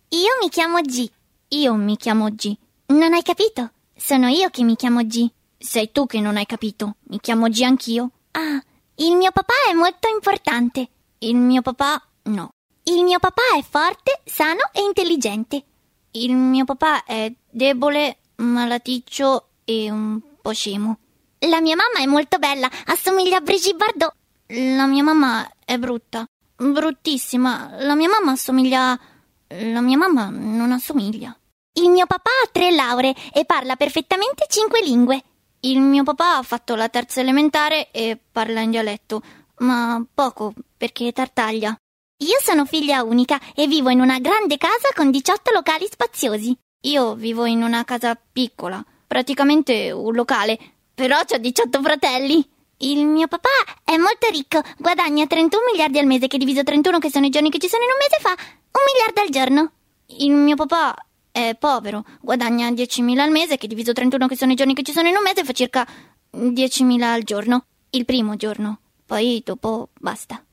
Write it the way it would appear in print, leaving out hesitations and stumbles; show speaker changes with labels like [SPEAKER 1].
[SPEAKER 1] Io mi chiamo G. Io mi chiamo G. Non hai capito? Sono io che mi chiamo G.
[SPEAKER 2] Sei tu che non hai capito. Mi chiamo G anch'io.
[SPEAKER 1] Ah, il mio papà è molto importante.
[SPEAKER 2] Il mio papà no.
[SPEAKER 1] Il mio papà è forte, sano e intelligente.
[SPEAKER 2] Il mio papà è debole, malaticcio e un po' scemo.
[SPEAKER 1] La mia mamma è molto bella, assomiglia a Brigitte Bardot.
[SPEAKER 2] La mia mamma è brutta, bruttissima. La mia mamma non assomiglia.
[SPEAKER 1] Il mio papà ha 3 lauree e parla perfettamente 5 lingue.
[SPEAKER 2] Il mio papà ha fatto la terza elementare e parla in dialetto, ma poco, perché tartaglia.
[SPEAKER 1] Io sono figlia unica e vivo in una grande casa con 18 locali spaziosi.
[SPEAKER 2] Io vivo in una casa piccola, praticamente un locale, però c'ho 18 fratelli.
[SPEAKER 1] Il mio papà è molto ricco, guadagna 31 miliardi al mese, che diviso 31, che sono i giorni che ci sono in un mese, fa 1 miliardo al giorno.
[SPEAKER 2] Il mio papà è povero, guadagna 10.000 al mese, che diviso 31, che sono i giorni che ci sono in un mese, fa circa 10.000 al giorno. Il primo giorno, poi dopo basta.